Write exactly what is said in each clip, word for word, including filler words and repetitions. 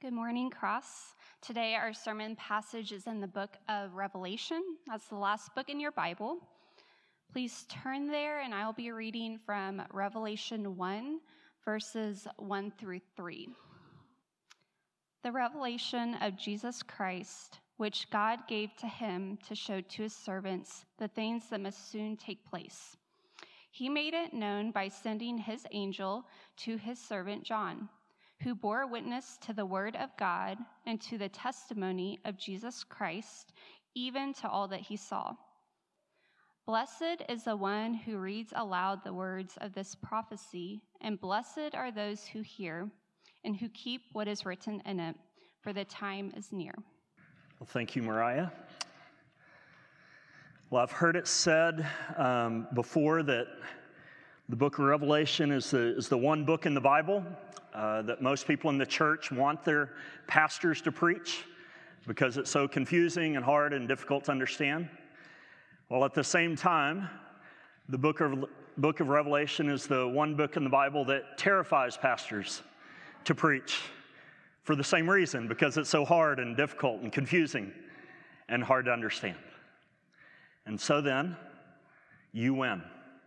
Good morning, Cross. Today our sermon passage is in the book of Revelation. That's the last book in your Bible. Please turn there, and I'll be reading from Revelation one, verses one through three. The revelation of Jesus Christ, which God gave to him to show to his servants the things that must soon take place. He made it known by sending his angel to his servant John, who bore witness to the word of God and to the testimony of Jesus Christ, even to all that he saw. Blessed is the one who reads aloud the words of this prophecy, and blessed are those who hear and who keep what is written in it, for the time is near. Well, thank you, Mariah. Well, I've heard it said um, before that the book of Revelation is the, is the one book in the Bible uh, that most people in the church want their pastors to preach because it's so confusing and hard and difficult to understand. Well, at the same time, the book of, book of Revelation is the one book in the Bible that terrifies pastors to preach for the same reason, because it's so hard and difficult and confusing and hard to understand. And so then, you win.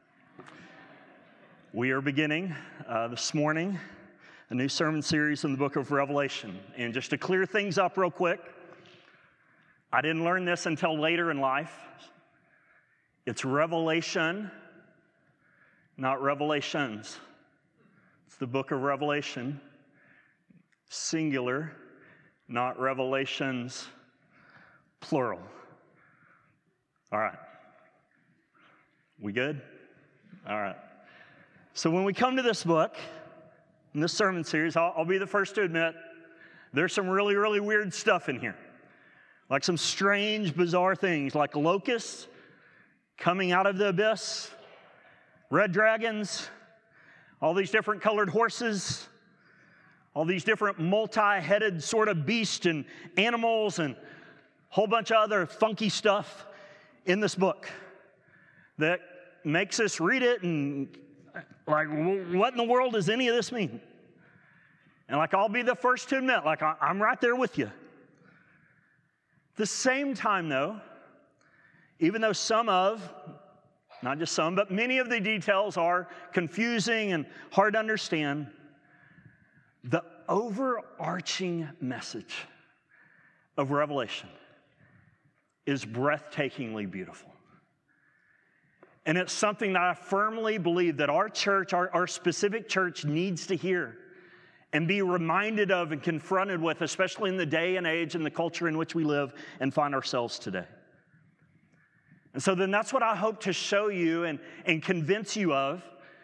We are beginning uh, this morning a new sermon series in the book of Revelation. And just to clear things up real quick, I didn't learn this until later in life. It's revelation, not revelations. It's the book of Revelation, singular, not revelations, plural. All right. We good? All right. So when we come to this book, in this sermon series, I'll, I'll be the first to admit there's some really, really weird stuff in here. Like some strange, bizarre things, like locusts coming out of the abyss, red dragons, all these different colored horses, all these different multi-headed sort of beasts and animals, and a whole bunch of other funky stuff in this book that makes us read it and like, what in the world does any of this mean? And like, I'll be the first to admit, like, I'm right there with you. At the same time, though, even though some of, not just some, but many of the details are confusing and hard to understand, the overarching message of Revelation is breathtakingly beautiful. And it's something that I firmly believe that our church, our, our specific church, needs to hear and be reminded of and confronted with, especially in the day and age and the culture in which we live and find ourselves today. And so then that's what I hope to show you and, and convince you of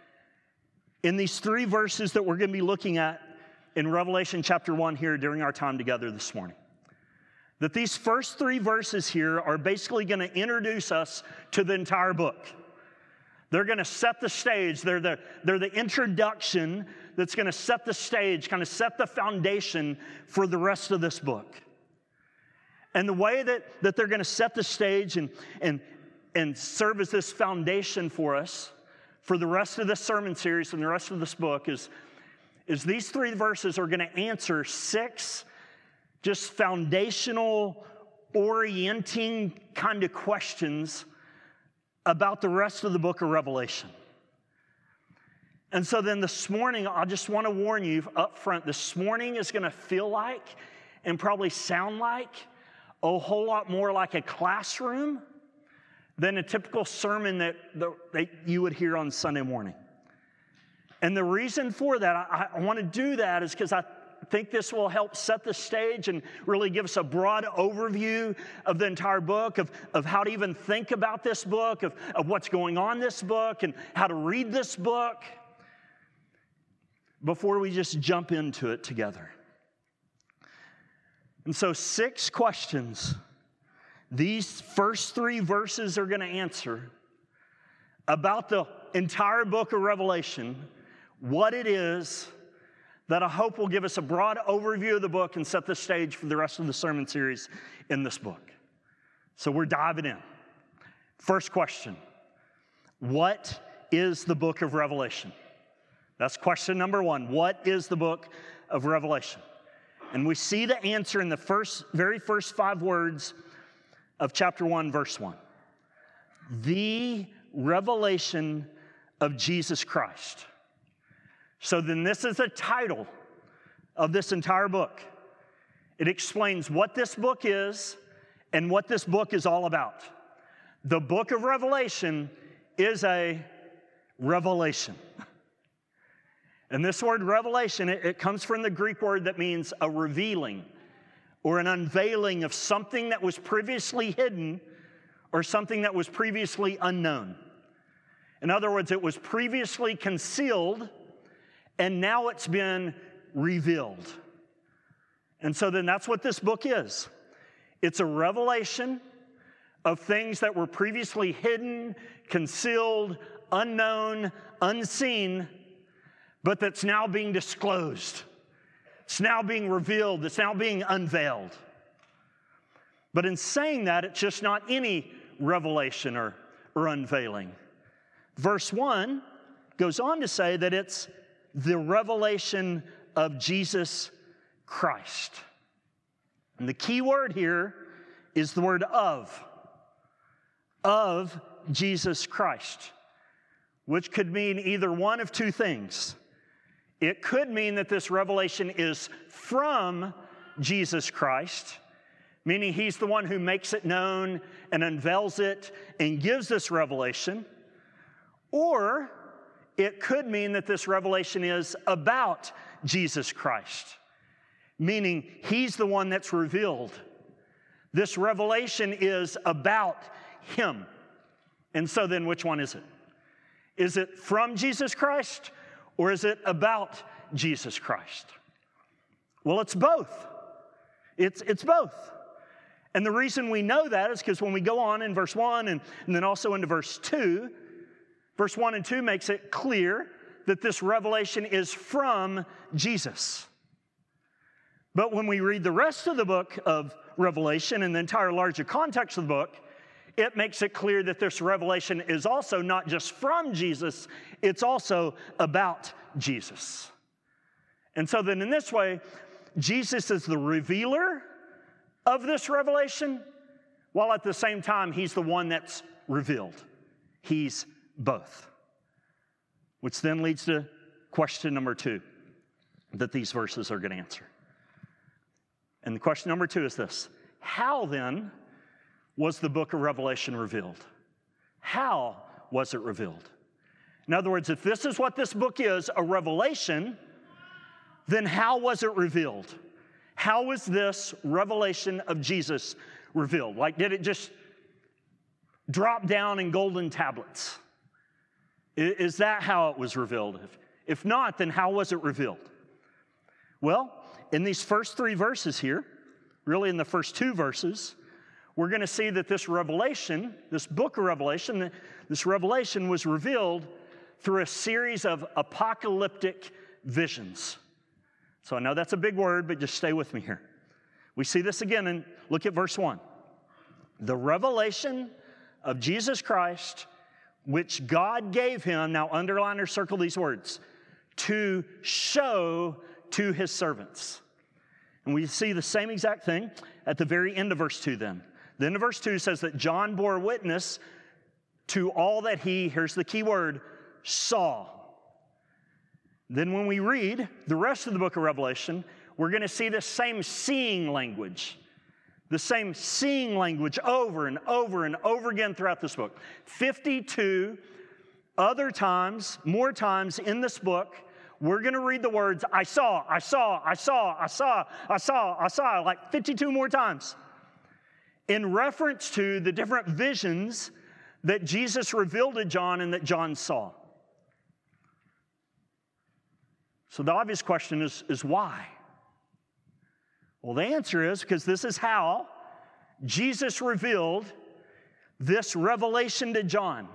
in these three verses that we're going to be looking at in Revelation chapter one here during our time together this morning. That these first three verses here are basically going to introduce us to the entire book. They're going to set the stage. They're the, they're the introduction that's going to set the stage, kind of set the foundation for the rest of this book. And the way that, that they're going to set the stage and, and, and serve as this foundation for us for the rest of this sermon series and the rest of this book is, is these three verses are going to answer six just foundational, orienting kind of questions about the rest of the book of Revelation. And so then this morning, I just want to warn you up front, this morning is going to feel like and probably sound like a whole lot more like a classroom than a typical sermon that, that you would hear on Sunday morning. And the reason for that, I, I want to do that is because I think this will help set the stage and really give us a broad overview of the entire book, of, of how to even think about this book, of, of what's going on in this book, and how to read this book before we just jump into it together. And so six questions these first three verses are going to answer about the entire book of Revelation, what it is, that I hope will give us a broad overview of the book and set the stage for the rest of the sermon series in this book. So we're diving in. First question, what is the book of Revelation? That's question number one. What is the book of Revelation? And we see the answer in the first, very first five words of chapter one, verse one. The revelation of Jesus Christ. So then this is the title of this entire book. It explains what this book is and what this book is all about. The book of Revelation is a revelation. And this word revelation, it, it comes from the Greek word that means a revealing or an unveiling of something that was previously hidden or something that was previously unknown. In other words, it was previously concealed and now it's been revealed. And so then that's what this book is. It's a revelation of things that were previously hidden, concealed, unknown, unseen, but that's now being disclosed. It's now being revealed. It's now being unveiled. But in saying that, it's just not any revelation or, or unveiling. Verse one goes on to say that it's the revelation of Jesus Christ. And the key word here is the word of. Of Jesus Christ, which could mean either one of two things. It could mean that this revelation is from Jesus Christ, meaning he's the one who makes it known and unveils it and gives this revelation. Or it could mean that this revelation is about Jesus Christ, meaning he's the one that's revealed. This revelation is about him. And so then which one is it? Is it from Jesus Christ or is it about Jesus Christ? Well, it's both. It's, it's both. And the reason we know that is because when we go on in verse one and, and then also into verse two, verse one and two makes it clear that this revelation is from Jesus. But when we read the rest of the book of Revelation and the entire larger context of the book, it makes it clear that this revelation is also not just from Jesus, it's also about Jesus. And so then in this way, Jesus is the revealer of this revelation, while at the same time, he's the one that's revealed. He's both. Which then leads to question number two that these verses are going to answer. And the question number two is this: how then was the book of Revelation revealed? How was it revealed? In other words, if this is what this book is, a revelation, then how was it revealed? How was this revelation of Jesus revealed? Like, did it just drop down in golden tablets? Is that how it was revealed? If, if not, then how was it revealed? Well, in these first three verses here, really in the first two verses, we're going to see that this revelation, this book of Revelation, this revelation was revealed through a series of apocalyptic visions. So I know that's a big word, but just stay with me here. We see this again, and look at verse one. The revelation of Jesus Christ, which God gave him, now underline or circle these words, to show to his servants. And we see the same exact thing at the very end of verse two then. The end of verse two says that John bore witness to all that he, here's the key word, saw. Then when we read the rest of the book of Revelation, we're going to see the same seeing language. The same seeing language over and over and over again throughout this book. fifty-two other times, more times in this book, we're going to read the words, I saw, I saw, I saw, I saw, I saw, I saw, like fifty-two more times, in reference to the different visions that Jesus revealed to John and that John saw. So the obvious question is, is why? Well, the answer is because this is how Jesus revealed this revelation to John.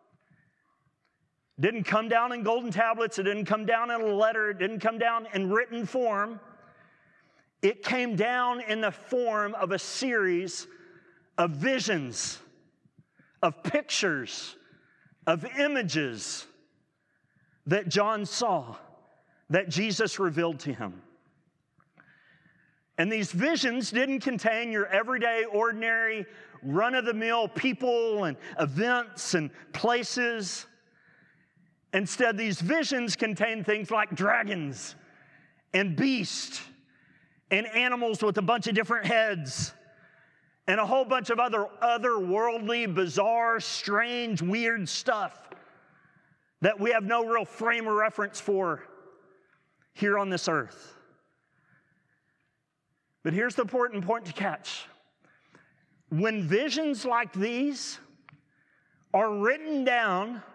It didn't come down in golden tablets. It didn't come down in a letter. It didn't come down in written form. It came down in the form of a series of visions, of pictures, of images that John saw, that Jesus revealed to him. And these visions didn't contain your everyday, ordinary, run-of-the-mill people and events and places. Instead, these visions contain things like dragons and beasts and animals with a bunch of different heads and a whole bunch of other otherworldly, bizarre, strange, weird stuff that we have no real frame of reference for here on this earth. But here's the important point to catch. When visions like these are written down,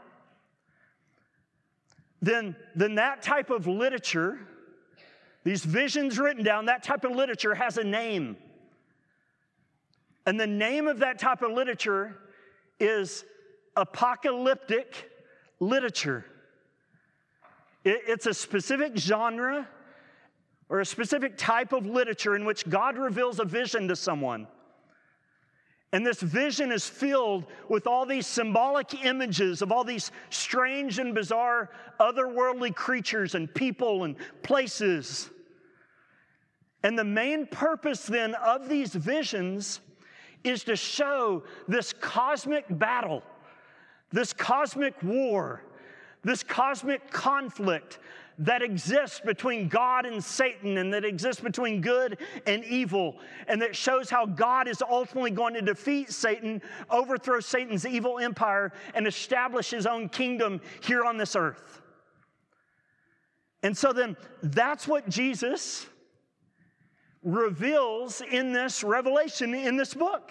then, then that type of literature, these visions written down, that type of literature has a name. And the name of that type of literature is apocalyptic literature. It, it's a specific genre or a specific type of literature in which God reveals a vision to someone. And this vision is filled with all these symbolic images of all these strange and bizarre otherworldly creatures and people and places. And the main purpose then of these visions is to show this cosmic battle, this cosmic war, this cosmic conflict that exists between God and Satan, and that exists between good and evil, and that shows how God is ultimately going to defeat Satan, overthrow Satan's evil empire, and establish his own kingdom here on this earth. And so then, that's what Jesus reveals in this revelation, in this book.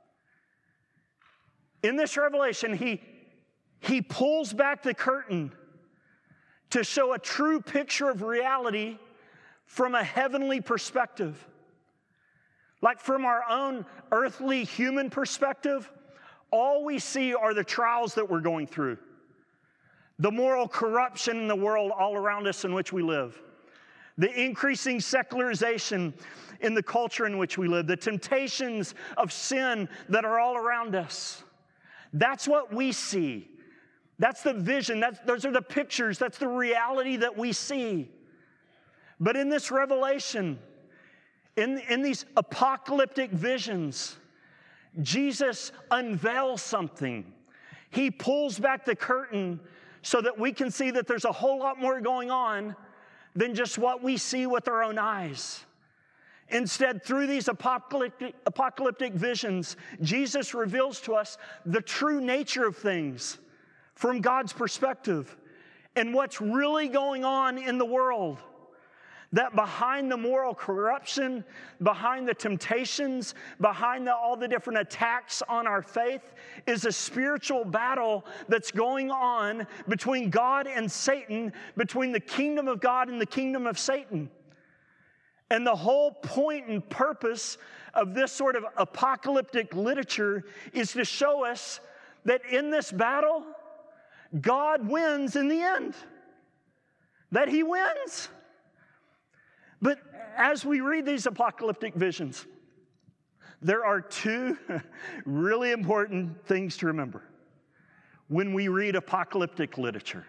In this revelation, he, he pulls back the curtain to show a true picture of reality from a heavenly perspective. Like from our own earthly human perspective, all we see are the trials that we're going through, the moral corruption in the world all around us in which we live, the increasing secularization in the culture in which we live, the temptations of sin that are all around us. That's what we see. That's the vision. That's, those are the pictures. That's the reality that we see. But in this revelation, in, in these apocalyptic visions, Jesus unveils something. He pulls back the curtain so that we can see that there's a whole lot more going on than just what we see with our own eyes. Instead, through these apocalyptic, apocalyptic visions, Jesus reveals to us the true nature of things from God's perspective and what's really going on in the world. That behind the moral corruption, behind the temptations, behind the, all the different attacks on our faith is a spiritual battle that's going on between God and Satan, between the kingdom of God and the kingdom of Satan. And the whole point and purpose of this sort of apocalyptic literature is to show us that in this battle, God wins in the end. That He wins. But as we read these apocalyptic visions, there are two really important things to remember when we read apocalyptic literature.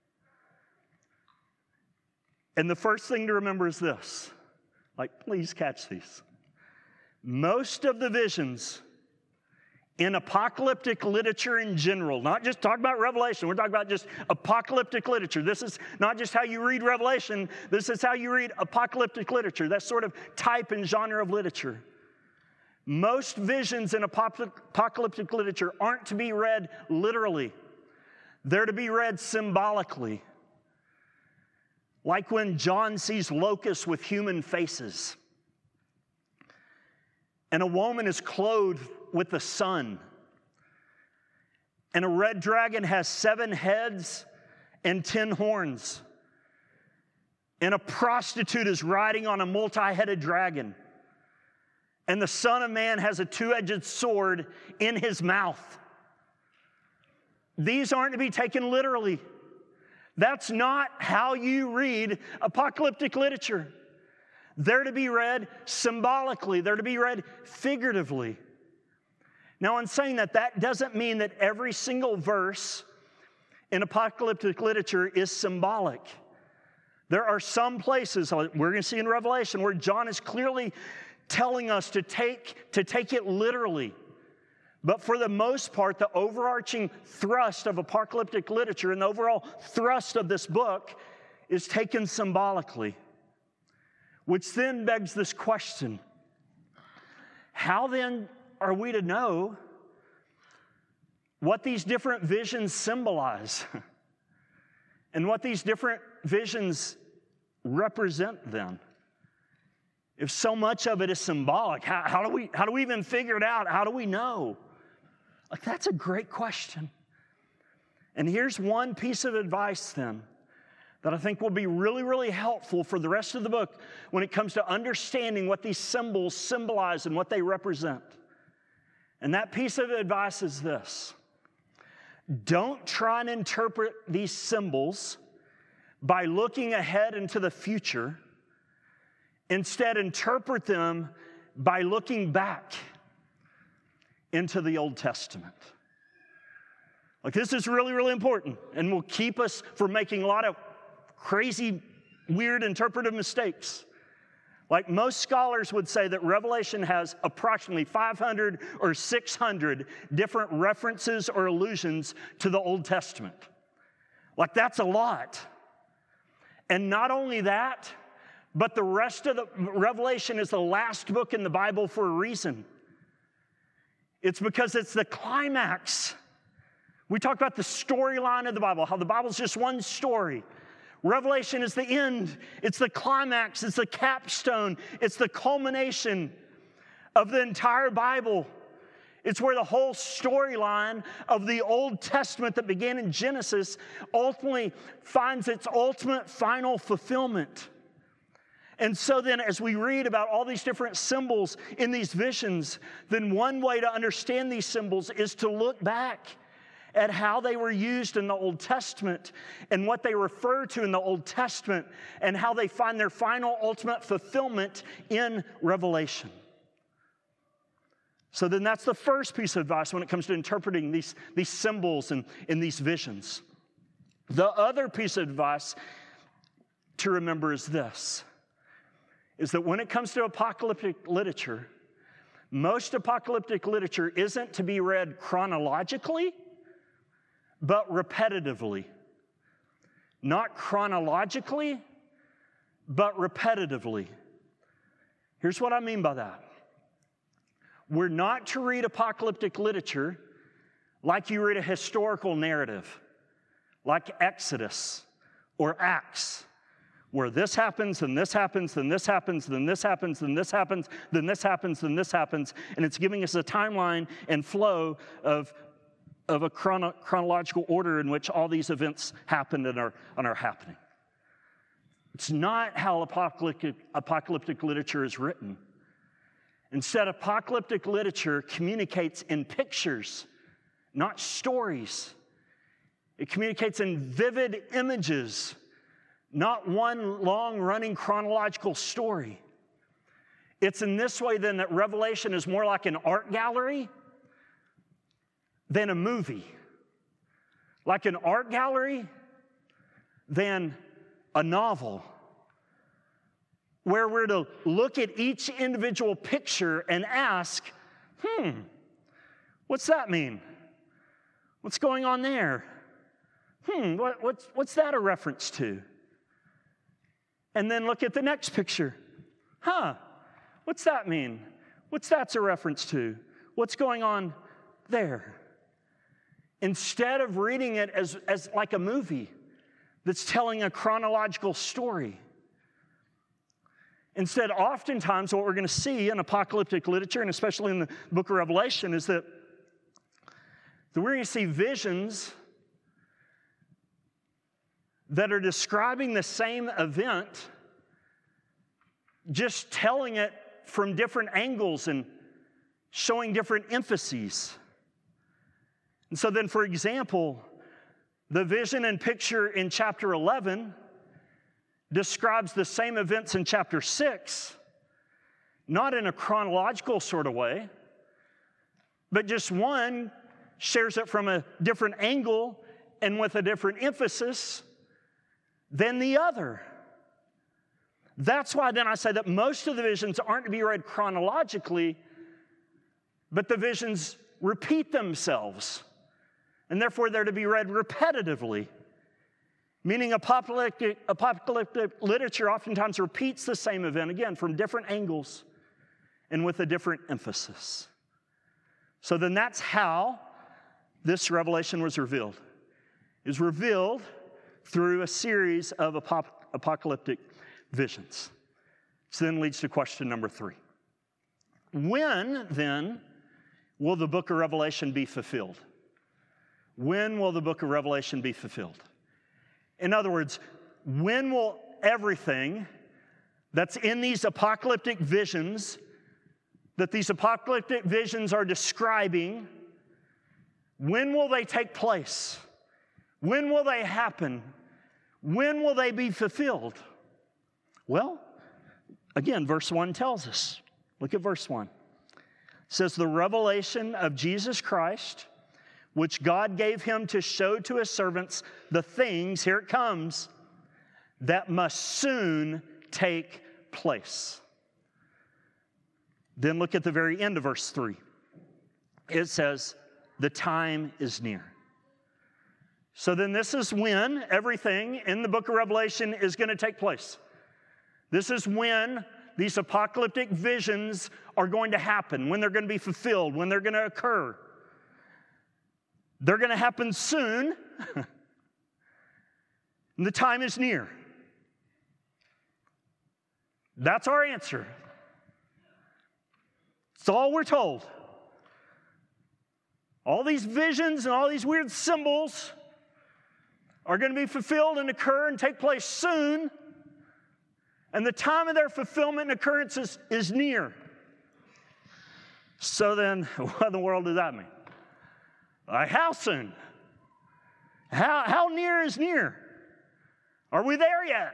And the first thing to remember is this. Like, please catch these. Most of the visions in apocalyptic literature in general, not just talking about Revelation, we're talking about just apocalyptic literature. This is not just how you read Revelation, this is how you read apocalyptic literature. That sort of type and genre of literature. Most visions in apocalyptic literature aren't to be read literally. They're to be read symbolically. Like when John sees locusts with human faces, and a woman is clothed with the sun, and a red dragon has seven heads and ten horns, and a prostitute is riding on a multi-headed dragon, and the Son of Man has a two-edged sword in his mouth. These aren't to be taken literally. That's not how you read apocalyptic literature. They're to be read symbolically. They're to be read figuratively. Now, in saying that, that doesn't mean that every single verse in apocalyptic literature is symbolic. There are some places, we're going to see in Revelation, where John is clearly telling us to take, to take it literally. But for the most part, the overarching thrust of apocalyptic literature and the overall thrust of this book is taken symbolically, which then begs this question: how then are we to know what these different visions symbolize and what these different visions represent then? If so much of it is symbolic, how, how do we how do we even figure it out? How do we know? Like, that's a great question. And here's one piece of advice then that I think will be really, really helpful for the rest of the book when it comes to understanding what these symbols symbolize and what they represent. And that piece of advice is this: don't try and interpret these symbols by looking ahead into the future. Instead, interpret them by looking back into the Old Testament. Like, this is really, really important and will keep us from making a lot of crazy, weird interpretive mistakes. Like, most scholars would say that Revelation has approximately five hundred or six hundred different references or allusions to the Old Testament. Like, that's a lot. And not only that, but the rest of the Revelation is the last book in the Bible for a reason. It's because it's the climax. We talk about the storyline of the Bible, how the Bible's just one story. Revelation is the end. It's the climax. It's the capstone. It's the culmination of the entire Bible. It's where the whole storyline of the Old Testament that began in Genesis ultimately finds its ultimate final fulfillment. And so then, as we read about all these different symbols in these visions, then one way to understand these symbols is to look back at how they were used in the Old Testament and what they refer to in the Old Testament and how they find their final ultimate fulfillment in Revelation. So then that's the first piece of advice when it comes to interpreting these, these symbols and, and these visions. The other piece of advice to remember is this, is that when it comes to apocalyptic literature, most apocalyptic literature isn't to be read chronologically, but repetitively. Not chronologically, but repetitively. Here's what I mean by that. We're not to read apocalyptic literature like you read a historical narrative, like Exodus or Acts, where this happens, then this happens, then this happens, then this happens, then this happens, then this happens, then this happens, and it's giving us a timeline and flow of, of a chrono, chronological order in which all these events happened and are, and are happening. It's not how apocalyptic, apocalyptic literature is written. Instead, apocalyptic literature communicates in pictures, not stories. It communicates in vivid images, not one long-running chronological story. It's in this way, then, that Revelation is more like an art gallery than a movie. Like an art gallery than a novel, where we're to look at each individual picture and ask, hmm, what's that mean? What's going on there? Hmm, what, what's, what's that a reference to? And then look at the next picture. Huh, what's that mean? What's that's a reference to? What's going on there? Instead of reading it as, as like a movie that's telling a chronological story. Instead, oftentimes what we're going to see in apocalyptic literature, and especially in the book of Revelation, is that, that we're going to see visions that are describing the same event, just telling it from different angles and showing different emphases. And so then, for example, the vision and picture in chapter eleven describes the same events in chapter six, not in a chronological sort of way, but just one shares it from a different angle and with a different emphasis than the other. That's why then I say that most of the visions aren't to be read chronologically, but the visions repeat themselves, and therefore they're to be read repetitively, meaning apocalyptic, apocalyptic literature oftentimes repeats the same event, again, from different angles and with a different emphasis. So then that's how this revelation was revealed. It was revealed through a series of apop- apocalyptic visions. Which then leads to question number three. When, then, will the book of Revelation be fulfilled? When will the book of Revelation be fulfilled? In other words, when will everything that's in these apocalyptic visions, that these apocalyptic visions are describing, when will they take place? When will they happen? When will they be fulfilled? Well, again, verse one tells us. Look at verse one. It says, the revelation of Jesus Christ, which God gave him to show to his servants the things, here it comes, that must soon take place. Then look at the very end of verse three. It says, the time is near. So then this is when everything in the book of Revelation is going to take place. This is when these apocalyptic visions are going to happen, when they're going to be fulfilled, when they're going to occur. They're going to happen soon, and the time is near. That's our answer. It's all we're told. All these visions and all these weird symbols are going to be fulfilled and occur and take place soon, and the time of their fulfillment and occurrence is, is near. So then, what in the world does that mean? Like, how soon? How, how near is near? Are we there yet?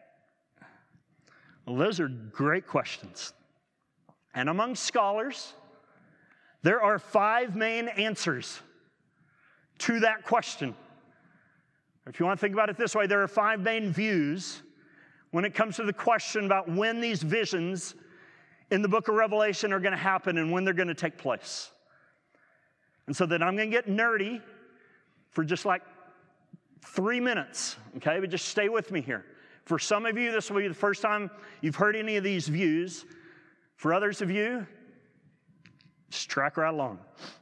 Well, those are great questions. And among scholars, there are five main answers to that question. If you want to think about it this way, there are five main views when it comes to the question about when these visions in the book of Revelation are going to happen and when they're going to take place. And so then I'm going to get nerdy for just like three minutes, okay? But just stay with me here. For some of you, this will be the first time you've heard any of these views. For others of you, just track right along.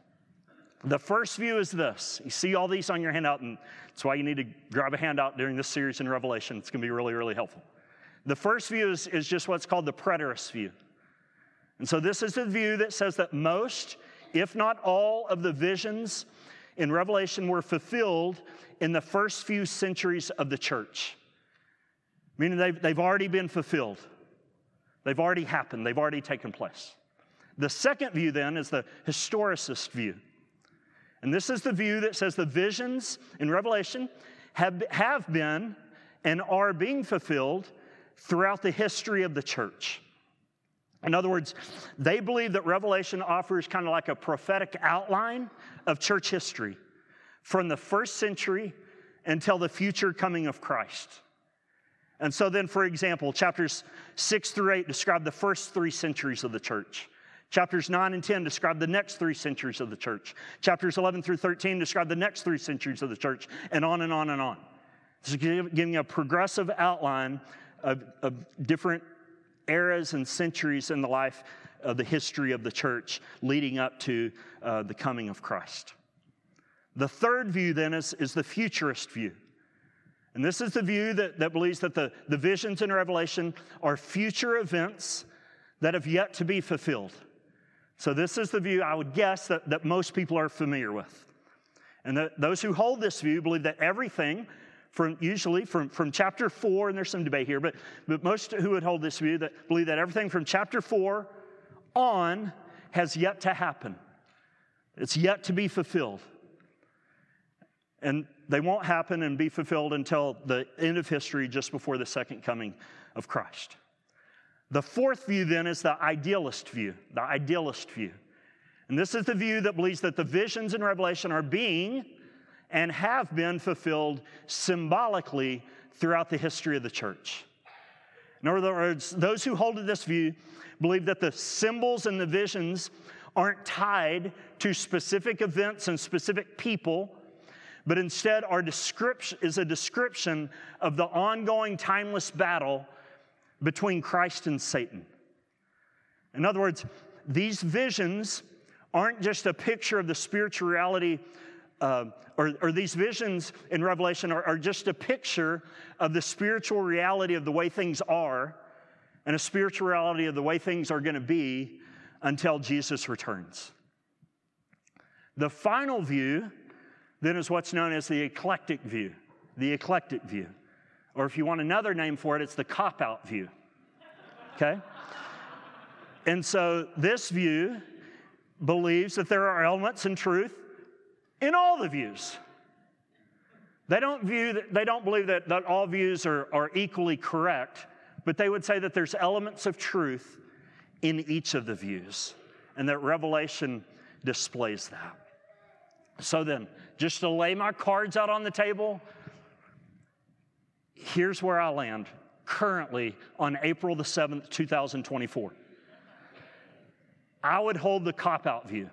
The first view is this. You see all these on your handout, and that's why you need to grab a handout during this series in Revelation. It's going to be really, really helpful. The first view is, is just what's called the preterist view. And so this is the view that says that most, if not all, of the visions in Revelation were fulfilled in the first few centuries of the church. Meaning they've, they've already been fulfilled. They've already happened. They've already taken place. The second view then is the historicist view. And this is the view that says the visions in Revelation have, have been and are being fulfilled throughout the history of the church. In other words, they believe that Revelation offers kind of like a prophetic outline of church history from the first century until the future coming of Christ. And so then, for example, chapters six through eight describe the first three centuries of the church. Chapters nine and ten describe the next three centuries of the church. Chapters eleven through thirteen describe the next three centuries of the church, and on and on and on. This is giving a progressive outline of, of different eras and centuries in the life of the history of the church leading up to uh, the coming of Christ. The third view then is, is the futurist view. And this is the view that, that believes that the, the visions in Revelation are future events that have yet to be fulfilled. So this is the view I would guess that, that most people are familiar with. And that those who hold this view believe that everything from usually from, from chapter four, and there's some debate here, but, but most who would hold this view that believe that everything from chapter four on has yet to happen. It's yet to be fulfilled. And they won't happen and be fulfilled until the end of history, just before the second coming of Christ. The fourth view then is the idealist view, the idealist view. And this is the view that believes that the visions in Revelation are being and have been fulfilled symbolically throughout the history of the church. In other words, those who hold to this view believe that the symbols and the visions aren't tied to specific events and specific people, but instead are description, is a description of the ongoing timeless battle between Christ and Satan. In other words, these visions aren't just a picture of the spiritual reality, uh, or, or these visions in Revelation are, are just a picture of the spiritual reality of the way things are and a spiritual reality of the way things are going to be until Jesus returns. The final view then is what's known as the eclectic view, the eclectic view. Or if you want another name for it, it's the cop-out view, okay? And so this view believes that there are elements in truth in all the views. They don't view that, they don't believe that, that all views are, are equally correct, but they would say that there's elements of truth in each of the views, and that Revelation displays that. So then, just to lay my cards out on the table, here's where I land currently on April the seventh, two thousand twenty-four. I would hold the cop-out view.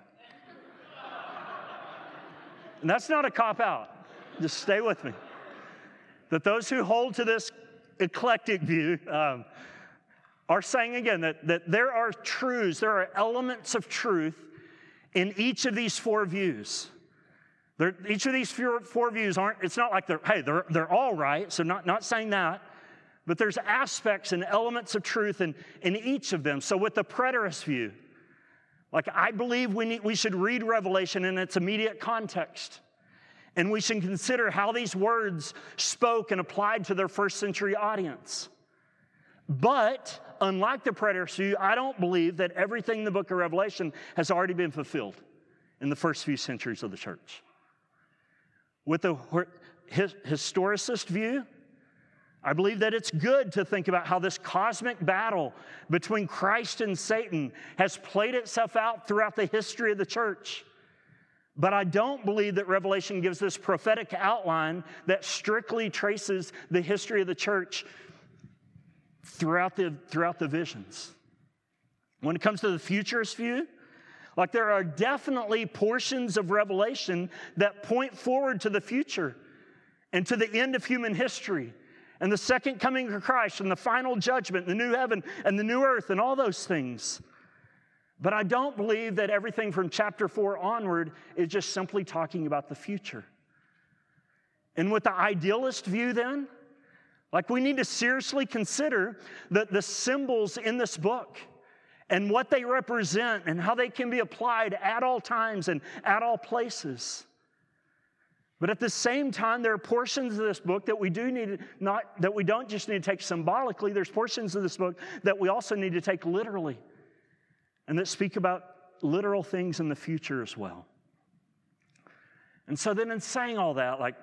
And that's not a cop-out. Just stay with me. That those who hold to this eclectic view um, are saying again that, that there are truths, there are elements of truth in each of these four views. They're, each of these four, four views aren't, it's not like they're, hey, they're, they're all right, so not, not saying that, but there's aspects and elements of truth in, in each of them. So with the preterist view, like I believe we, need, we should read Revelation in its immediate context. And we should consider how these words spoke and applied to their first century audience. But, unlike the preterist view, I don't believe that everything in the book of Revelation has already been fulfilled in the first few centuries of the church. With the historicist view, I believe that it's good to think about how this cosmic battle between Christ and Satan has played itself out throughout the history of the church. But I don't believe that Revelation gives this prophetic outline that strictly traces the history of the church throughout the, throughout the visions. When it comes to the futurist view, like there are definitely portions of Revelation that point forward to the future and to the end of human history and the second coming of Christ and the final judgment, the new heaven and the new earth and all those things. But I don't believe that everything from chapter four onward is just simply talking about the future. And with the idealist view then, like we need to seriously consider the, the symbols in this book and what they represent and how they can be applied at all times and at all places. But at the same time, there are portions of this book that we do need not that we don't just need to take symbolically. There's portions of this book that we also need to take literally, and that speak about literal things in the future as well. And so then in saying all that, like,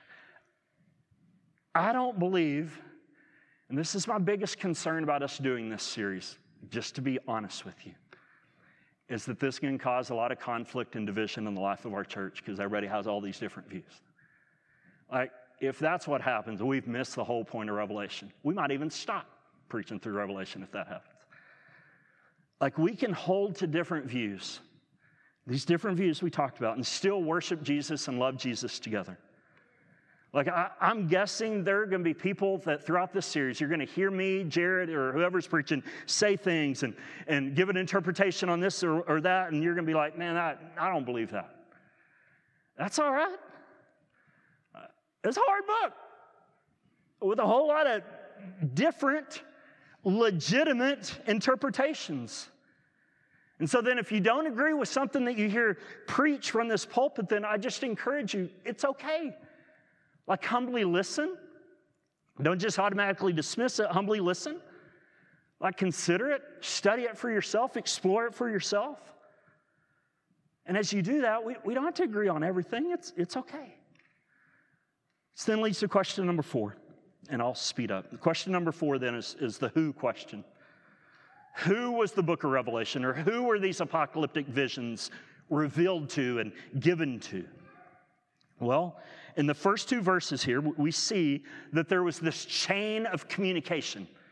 I don't believe, and this is my biggest concern about us doing this series, just to be honest with you, is that this can cause a lot of conflict and division in the life of our church because everybody has all these different views. Like, if that's what happens, we've missed the whole point of Revelation. We might even stop preaching through Revelation if that happens. Like, we can hold to different views, these different views we talked about, and still worship Jesus and love Jesus together. Like, I, I'm guessing there are going to be people that throughout this series, you're going to hear me, Jared, or whoever's preaching, say things and, and give an interpretation on this or, or that, and you're going to be like, man, I, I don't believe that. That's all right. Uh, it's a hard book with a whole lot of different, legitimate interpretations. And so then if you don't agree with something that you hear preached from this pulpit, then I just encourage you, it's okay. Like, humbly listen. Don't just automatically dismiss it. Humbly listen. Like, consider it. Study it for yourself. Explore it for yourself. And as you do that, we, we don't have to agree on everything. It's, it's okay. So then leads to question number four. And I'll speed up. Question number four then is, is the who question. Who was the book of Revelation? Or who were these apocalyptic visions revealed to and given to? Well, in the first two verses here, we see that there was this chain of communication,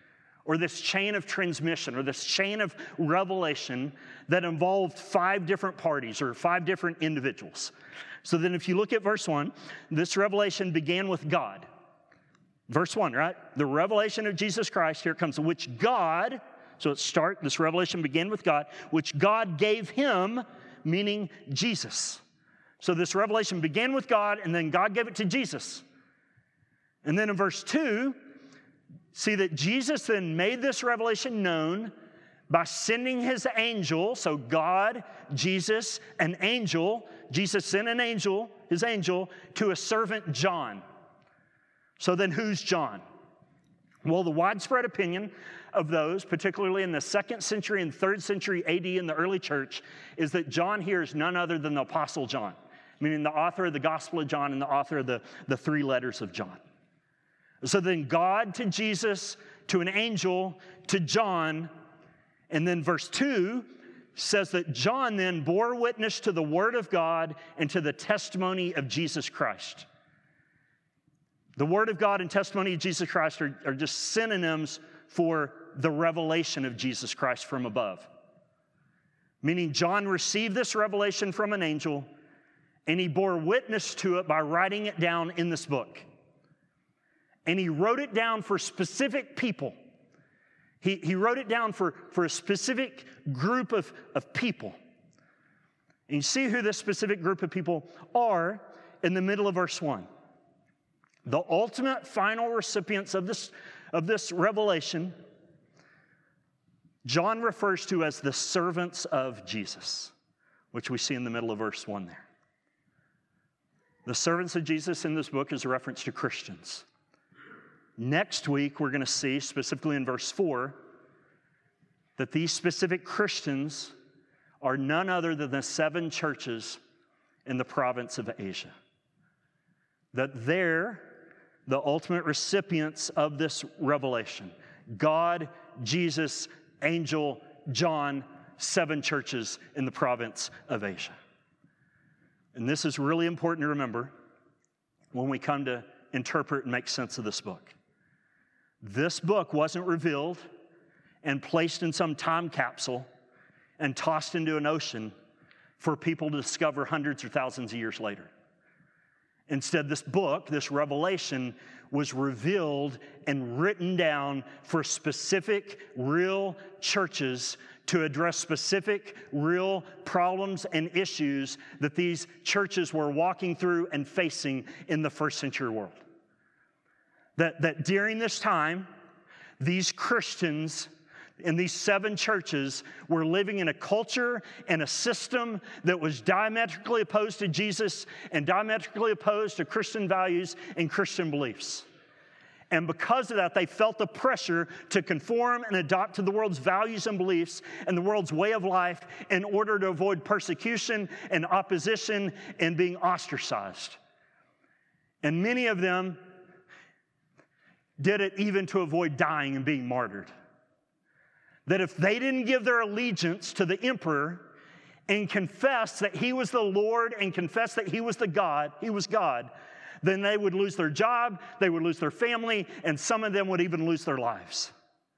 or this chain of transmission, or this chain of revelation that involved five different parties or five different individuals. So then if you look at verse one, this revelation began with God. Verse one, right? The revelation of Jesus Christ, here it comes, which God, so let's start, this revelation began with God, which God gave him, meaning Jesus. So this revelation began with God, and then God gave it to Jesus. And then in verse two, see that Jesus then made this revelation known by sending his angel. So God, Jesus, an angel. Jesus sent an angel, his angel, to a servant John. So then who's John? Well, the widespread opinion of those, particularly in the second century and third century A D in the early church, is that John here is none other than the Apostle John, meaning the author of the Gospel of John and the author of the, the three letters of John. So then God to Jesus, to an angel, to John, and then verse two says that John then bore witness to the Word of God and to the testimony of Jesus Christ. The Word of God and testimony of Jesus Christ are, are just synonyms for the revelation of Jesus Christ from above. Meaning John received this revelation from an angel, and he bore witness to it by writing it down in this book. And he wrote it down for specific people. He, he wrote it down for, for a specific group of, of people. And you see who this specific group of people are in the middle of verse one. The ultimate final recipients of this, of this revelation, John refers to as the servants of Jesus, which we see in the middle of verse one there. The servants of Jesus in this book is a reference to Christians. Next week, we're going to see, specifically in verse four, that these specific Christians are none other than the seven churches in the province of Asia. That they're the ultimate recipients of this revelation. God, Jesus, angel, John, seven churches in the province of Asia. And this is really important to remember when we come to interpret and make sense of this book. This book wasn't revealed and placed in some time capsule and tossed into an ocean for people to discover hundreds or thousands of years later. Instead, this book, this revelation, was revealed and written down for specific, real churches to address specific, real problems and issues that these churches were walking through and facing in the first century world. That, that during this time, these Christians in these seven churches were living in a culture and a system that was diametrically opposed to Jesus and diametrically opposed to Christian values and Christian beliefs. And because of that, they felt the pressure to conform and adopt to the world's values and beliefs and the world's way of life in order to avoid persecution and opposition and being ostracized. And many of them did it even to avoid dying and being martyred. That if they didn't give their allegiance to the emperor and confess that he was the Lord and confess that he was the God, he was God, then they would lose their job, they would lose their family, and some of them would even lose their lives.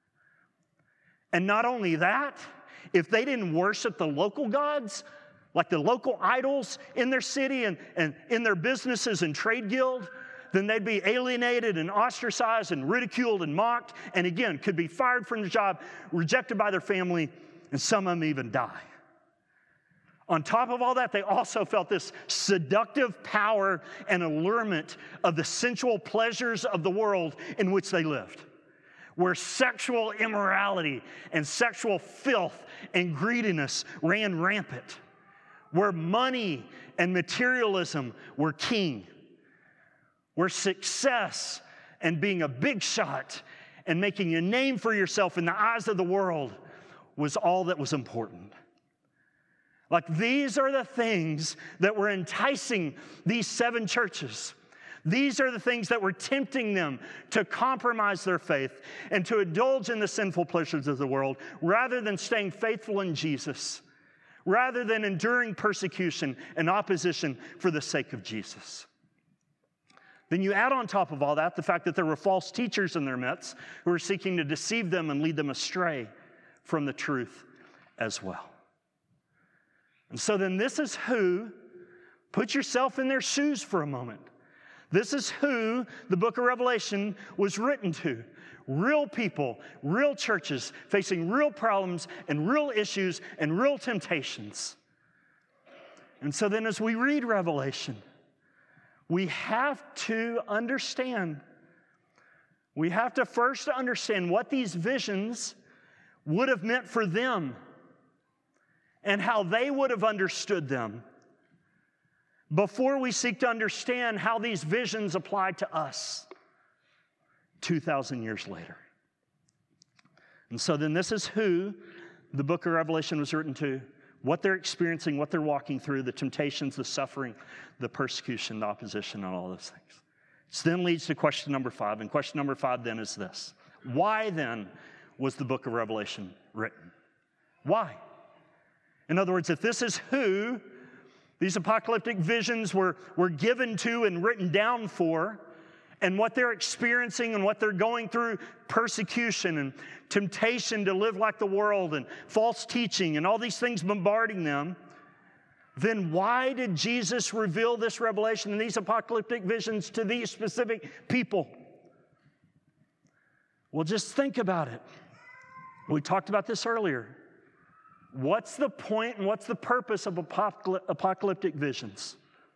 And not only that, if they didn't worship the local gods, like the local idols in their city and, and in their businesses and trade guild, then they'd be alienated and ostracized and ridiculed and mocked, and again, could be fired from their job, rejected by their family, and some of them even die. On top of all that, they also felt this seductive power and allurement of the sensual pleasures of the world in which they lived, where sexual immorality and sexual filth and greediness ran rampant, where money and materialism were king, where success and being a big shot and making a name for yourself in the eyes of the world was all that was important. Like, these are the things that were enticing these seven churches. These are the things that were tempting them to compromise their faith and to indulge in the sinful pleasures of the world rather than staying faithful in Jesus, rather than enduring persecution and opposition for the sake of Jesus. Then you add on top of all that the fact that there were false teachers in their midst who were seeking to deceive them and lead them astray from the truth as well. And so then this is who, put yourself in their shoes for a moment. This is who the book of Revelation was written to. Real people, real churches facing real problems and real issues and real temptations. And so then as we read Revelation, we have to understand, we have to first understand what these visions would have meant for them and how they would have understood them before we seek to understand how these visions apply to us two thousand years later. And so then this is who the book of Revelation was written to, what they're experiencing, what they're walking through, the temptations, the suffering, the persecution, the opposition, and all those things. This then leads to question number five, and question number five then is this. Why then was the book of Revelation written? Why? In other words, if this is who these apocalyptic visions were, were given to and written down for, and what they're experiencing and what they're going through, persecution and temptation to live like the world and false teaching and all these things bombarding them, then why did Jesus reveal this revelation and these apocalyptic visions to these specific people? Well, just think about it. We talked about this earlier. What's the point and what's the purpose of apocalyptic visions?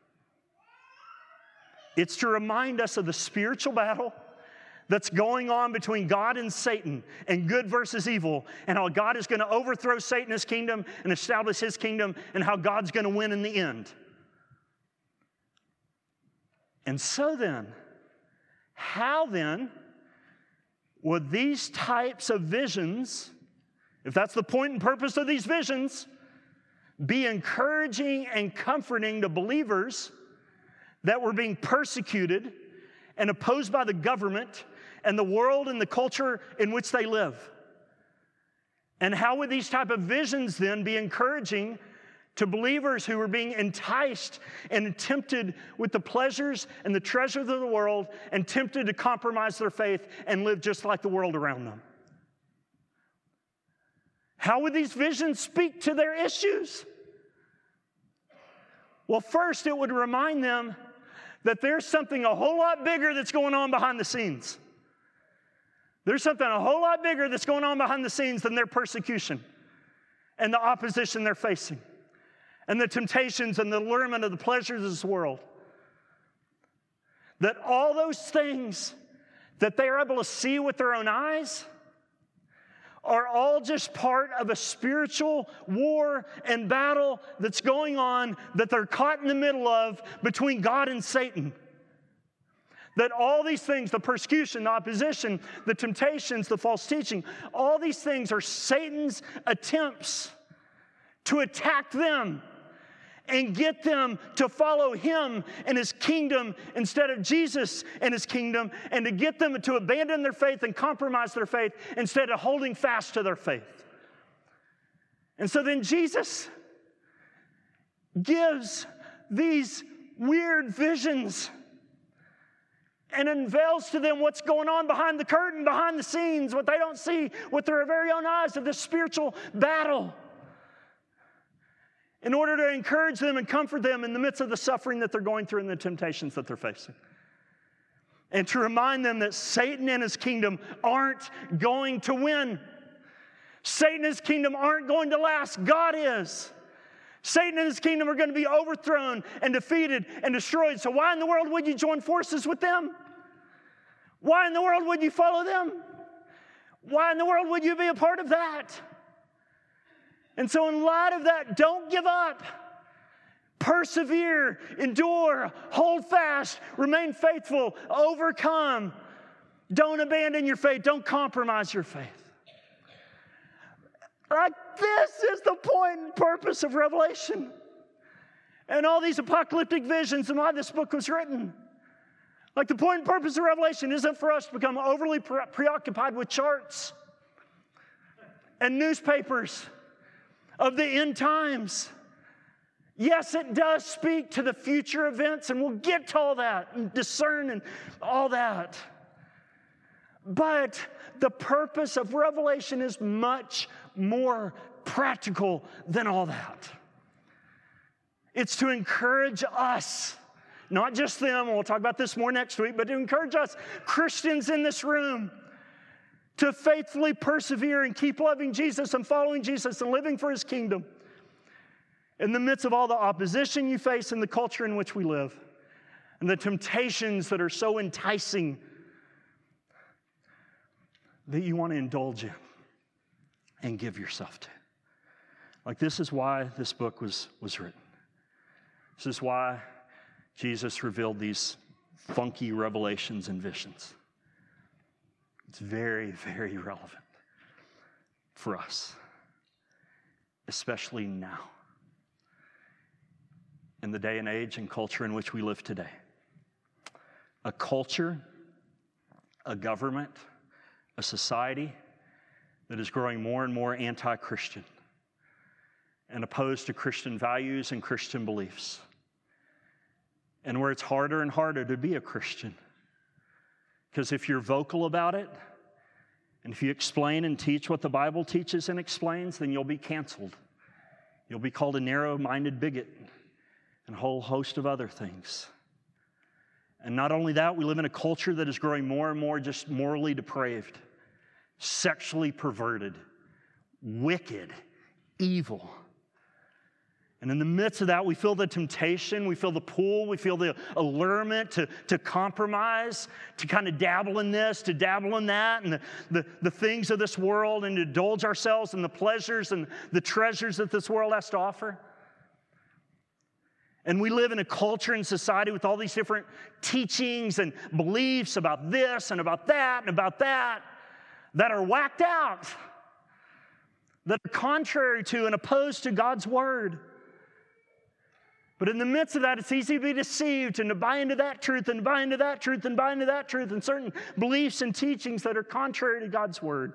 It's to remind us of the spiritual battle that's going on between God and Satan and good versus evil, and how God is going to overthrow Satan's kingdom and establish his kingdom, and how God's going to win in the end. And so then, how then would these types of visions, if that's the point and purpose of these visions, be encouraging and comforting to believers that were being persecuted and opposed by the government and the world and the culture in which they live? And how would these type of visions then be encouraging to believers who were being enticed and tempted with the pleasures and the treasures of the world and tempted to compromise their faith and live just like the world around them? How would these visions speak to their issues? Well, first, it would remind them that there's something a whole lot bigger that's going on behind the scenes. There's something a whole lot bigger that's going on behind the scenes than their persecution and the opposition they're facing and the temptations and the allurement of the pleasures of this world. That all those things that they are able to see with their own eyes are all just part of a spiritual war and battle that's going on, that they're caught in the middle of between God and Satan. That all these things, the persecution, the opposition, the temptations, the false teaching, all these things are Satan's attempts to attack them and get them to follow him and his kingdom instead of Jesus and his kingdom, and to get them to abandon their faith and compromise their faith instead of holding fast to their faith. And so then Jesus gives these weird visions and unveils to them what's going on behind the curtain, behind the scenes, what they don't see with their very own eyes of this spiritual battle, in order to encourage them and comfort them in the midst of the suffering that they're going through and the temptations that they're facing. And to remind them that Satan and his kingdom aren't going to win. Satan and his kingdom aren't going to last. God is. Satan and his kingdom are going to be overthrown and defeated and destroyed. So why in the world would you join forces with them? Why in the world would you follow them? Why in the world would you be a part of that? And so in light of that, don't give up. Persevere, endure, hold fast, remain faithful, overcome. Don't abandon your faith. Don't compromise your faith. Like, this is the point and purpose of Revelation and all these apocalyptic visions and why this book was written. Like, the point and purpose of Revelation isn't for us to become overly pre- preoccupied with charts and newspapers of the end times Yes, it does speak to the future events, and we'll get to all that and discern and all that. But the purpose of Revelation is much more practical than all that. It's to encourage us, not just them, and we'll talk about this more next week, but to encourage us, Christians in this room, to faithfully persevere and keep loving Jesus and following Jesus and living for his kingdom in the midst of all the opposition you face in the culture in which we live and the temptations that are so enticing that you want to indulge in and give yourself to. Like, this is why this book was, was written. This is why Jesus revealed these funky revelations and visions. It's very, very relevant for us, especially now, in the day and age and culture in which we live today. A culture, a government, a society that is growing more and more anti-Christian and opposed to Christian values and Christian beliefs, and where it's harder and harder to be a Christian. Because if you're vocal about it, and if you explain and teach what the Bible teaches and explains, then you'll be canceled. You'll be called a narrow-minded bigot and a whole host of other things. And not only that, we live in a culture that is growing more and more just morally depraved, sexually perverted, wicked, evil. And in the midst of that, we feel the temptation, we feel the pull, we feel the allurement to, to compromise, to kind of dabble in this, to dabble in that, and the, the, the things of this world, and to indulge ourselves in the pleasures and the treasures that this world has to offer. And we live in a culture and society with all these different teachings and beliefs about this and about that and about that that are whacked out, that are contrary to and opposed to God's word. But in the midst of that, it's easy to be deceived and to buy into that truth and buy into that truth and buy into that truth and certain beliefs and teachings that are contrary to God's word.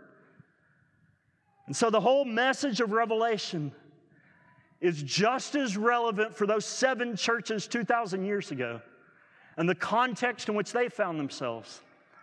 And so the whole message of Revelation is just as relevant for those seven churches two thousand years ago and the context in which they found themselves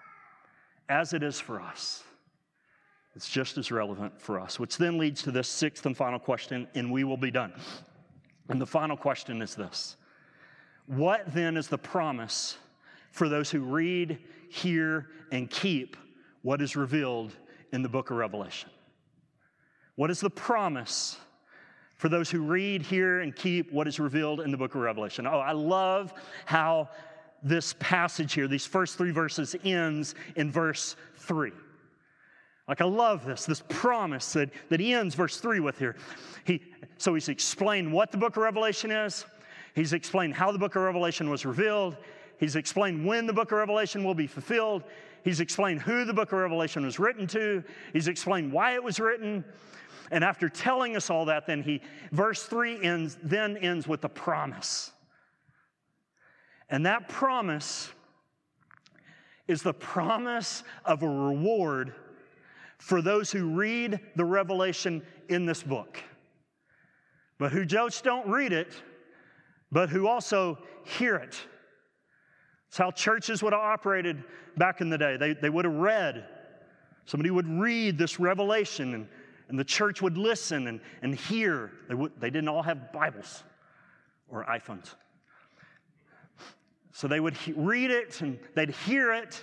as it is for us. It's just as relevant for us, which then leads to this sixth and final question, and we will be done. And the final question is this: what then is the promise for those who read, hear, and keep what is revealed in the book of Revelation? What is the promise for those who read, hear, and keep what is revealed in the book of Revelation? Oh, I love how this passage here, these first three verses, ends in verse three. Like, I love this, this promise that, that he ends verse three with here. He, so he's explained what the book of Revelation is. He's explained how the book of Revelation was revealed. He's explained when the book of Revelation will be fulfilled. He's explained who the book of Revelation was written to. He's explained why it was written. And after telling us all that, then he, verse three ends, then ends with a promise. And that promise is the promise of a reward for those who read the revelation in this book, but who just don't read it, but who also hear it. It's how churches would have operated back in the day. They, they would have read. Somebody would read this revelation, and, and the church would listen and, and hear. They, would, they didn't all have Bibles or iPhones. So they would he- read it, and they'd hear it.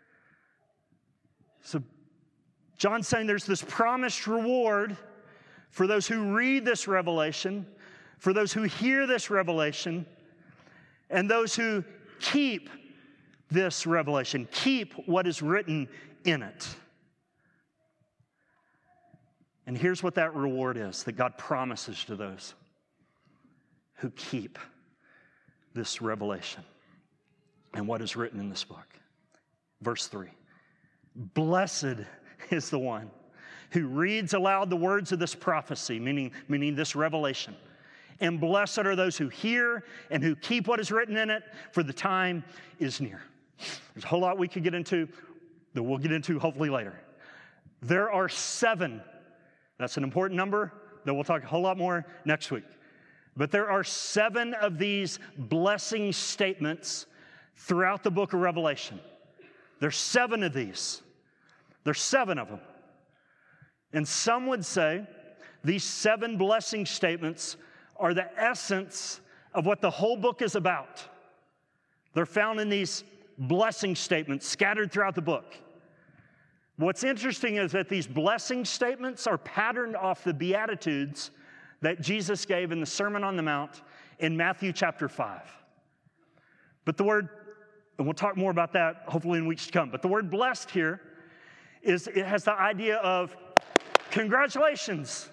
So John's saying there's this promised reward for those who read this revelation, for those who hear this revelation, and those who keep this revelation, keep what is written in it. And here's what that reward is that God promises to those who keep this revelation and what is written in this book. Verse three, blessed is the one who reads aloud the words of this prophecy, meaning, meaning this revelation. And blessed are those who hear and who keep what is written in it, for the time is near. There's a whole lot we could get into that we'll get into hopefully later. There are seven, that's an important number that we'll talk a whole lot more next week. But there are seven of these blessing statements throughout the book of Revelation. There's seven of these. There's seven of them. And some would say these seven blessing statements are the essence of what the whole book is about. They're found in these blessing statements scattered throughout the book. What's interesting is that these blessing statements are patterned off the Beatitudes that Jesus gave in the Sermon on the Mount in Matthew chapter five. But the word, and we'll talk more about that hopefully in weeks to come, but the word blessed here is, it has the idea of congratulations.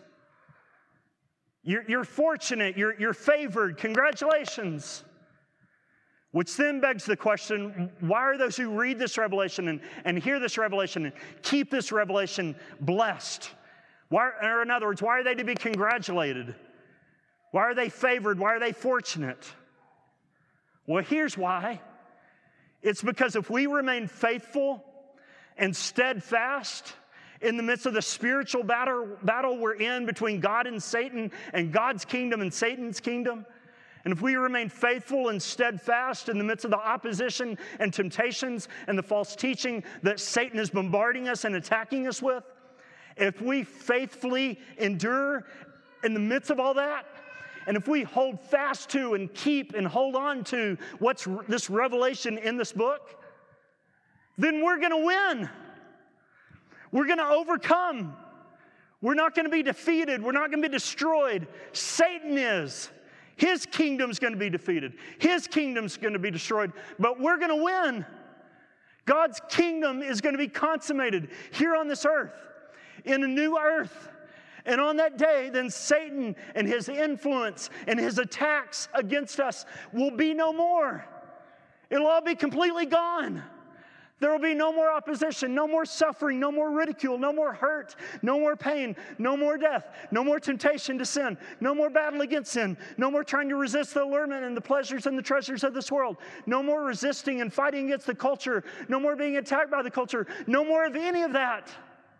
You're, you're fortunate, you're, you're favored, congratulations. Which then begs the question, why are those who read this revelation and, and hear this revelation and keep this revelation blessed? Why, or in other words, why are they to be congratulated? Why are they favored? Why are they fortunate? Well, here's why. It's because if we remain faithful and steadfast in the midst of the spiritual battle, battle we're in between God and Satan and God's kingdom and Satan's kingdom, and if we remain faithful and steadfast in the midst of the opposition and temptations and the false teaching that Satan is bombarding us and attacking us with, if we faithfully endure in the midst of all that, and if we hold fast to and keep and hold on to what's this revelation in this book, then we're going to win. We're going to overcome. We're not going to be defeated. We're not going to be destroyed. Satan is. His kingdom's going to be defeated. His kingdom's going to be destroyed, but we're going to win. God's kingdom is going to be consummated here on this earth, in a new earth. And on that day, then Satan and his influence and his attacks against us will be no more. It'll all be completely gone. There will be no more opposition, no more suffering, no more ridicule, no more hurt, no more pain, no more death, no more temptation to sin, no more battle against sin, no more trying to resist the allurement and the pleasures and the treasures of this world, no more resisting and fighting against the culture, no more being attacked by the culture, no more of any of that.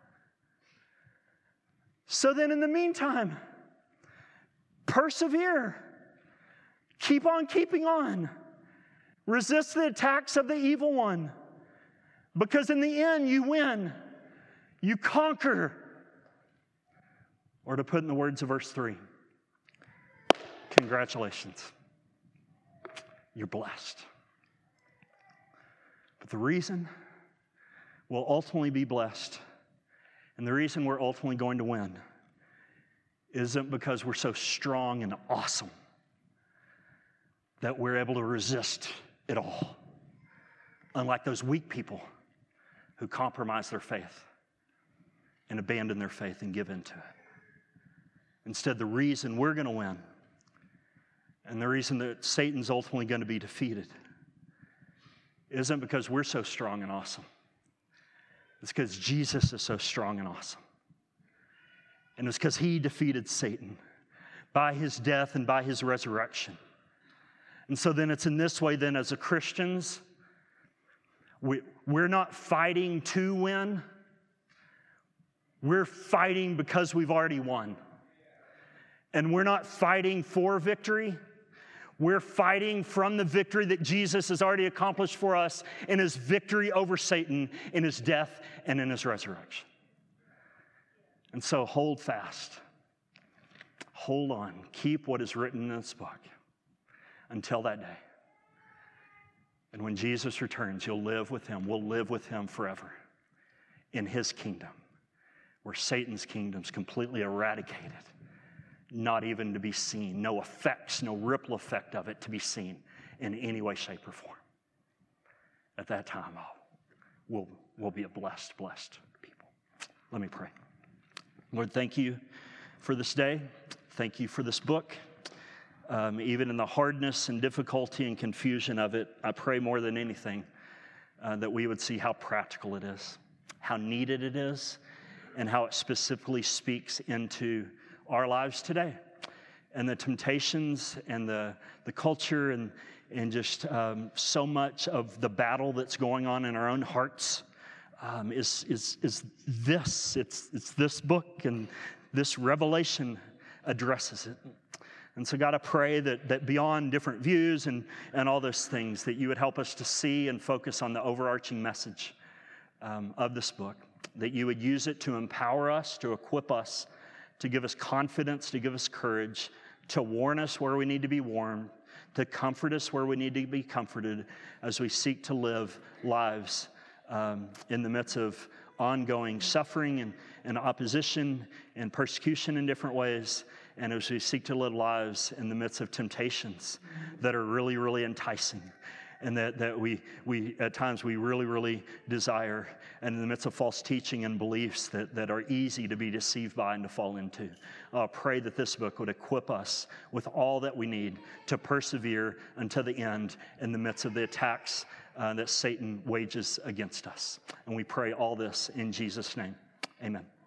So then in the meantime, persevere. Keep on keeping on. Resist the attacks of the evil one. Because in the end, you win. You conquer. Or to put in the words of verse three, congratulations. You're blessed. But the reason we'll ultimately be blessed, and the reason we're ultimately going to win, isn't because we're so strong and awesome that we're able to resist it all. Unlike those weak people who compromise their faith and abandon their faith and give into it. Instead, the reason we're going to win and the reason that Satan's ultimately going to be defeated isn't because we're so strong and awesome. It's because Jesus is so strong and awesome. And it's because he defeated Satan by his death and by his resurrection. And so then it's in this way then as a Christians, we, we're not fighting to win. We're fighting because we've already won. And we're not fighting for victory. We're fighting from the victory that Jesus has already accomplished for us in his victory over Satan, in his death, and in his resurrection. And so hold fast. Hold on. Keep what is written in this book until that day. And when Jesus returns, you'll live with him. We'll live with him forever in his kingdom, where Satan's kingdom's completely eradicated, not even to be seen, no effects, no ripple effect of it to be seen in any way, shape, or form. At that time, oh, we'll, we'll be a blessed, blessed people. Let me pray. Lord, thank you for this day. Thank you for this book. Um, even in the hardness and difficulty and confusion of it, I pray more than anything uh, that we would see how practical it is, how needed it is, and how it specifically speaks into our lives today. And the temptations and the, the culture and, and just um, so much of the battle that's going on in our own hearts um, is, is, is this. It's, it's this book, and this revelation addresses it. And so, God, I pray that, that beyond different views and, and all those things, that you would help us to see and focus on the overarching message um, of this book, that you would use it to empower us, to equip us, to give us confidence, to give us courage, to warn us where we need to be warned, to comfort us where we need to be comforted as we seek to live lives um, in the midst of ongoing suffering and, and opposition and persecution in different ways, and as we seek to live lives in the midst of temptations that are really, really enticing, and that, that we, we at times we really, really desire, and in the midst of false teaching and beliefs that, that are easy to be deceived by and to fall into. I pray that this book would equip us with all that we need to persevere until the end in the midst of the attacks uh, that Satan wages against us. And we pray all this in Jesus' name. Amen.